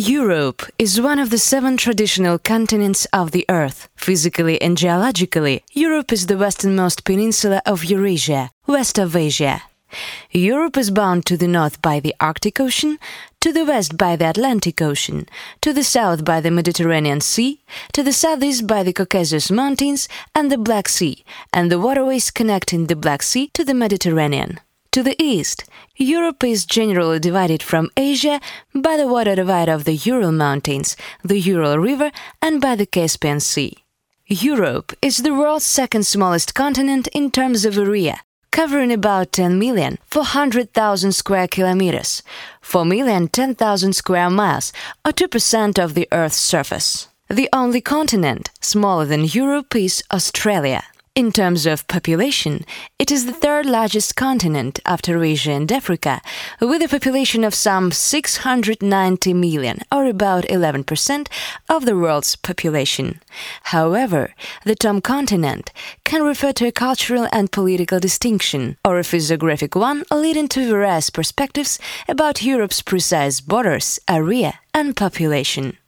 Europe is one of the 7 traditional continents of the Earth. Physically and geologically, Europe is the westernmost peninsula of Eurasia, west of Asia. Europe is bound to the north by the Arctic Ocean, to the west by the Atlantic Ocean, to the south by the Mediterranean Sea, to the southeast by the Caucasus Mountains and the Black Sea, and the waterways connecting the Black Sea to the Mediterranean. To the east, Europe is generally divided from Asia by the water divide of the Ural Mountains, the Ural River, and by the Caspian Sea. Europe is the world's second smallest continent in terms of area, covering about 10,400,000 square kilometers, 4,010,000 square miles, or 2% of the Earth's surface. The only continent smaller than Europe is Australia. In terms of population, it is the third largest continent after Asia and Africa, with a population of some 690 million, or about 11% of the world's population. However, the term continent can refer to a cultural and political distinction, or a physiographic one leading to various perspectives about Europe's precise borders, area, and population.